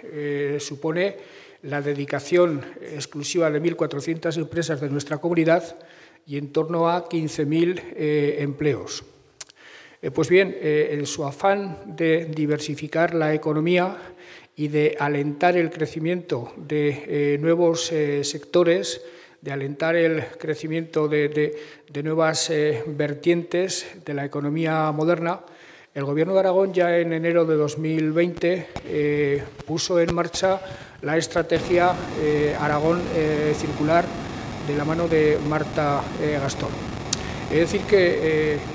supone la dedicación exclusiva de 1.400 empresas de nuestra comunidad y en torno a 15.000 empleos. Pues bien, en su afán de diversificar la economía y de alentar el crecimiento de nuevos sectores, de alentar el crecimiento de nuevas vertientes de la economía moderna, el Gobierno de Aragón ya en enero de 2020 puso en marcha la estrategia Aragón Circular de la mano de Marta Gastón. Es decir que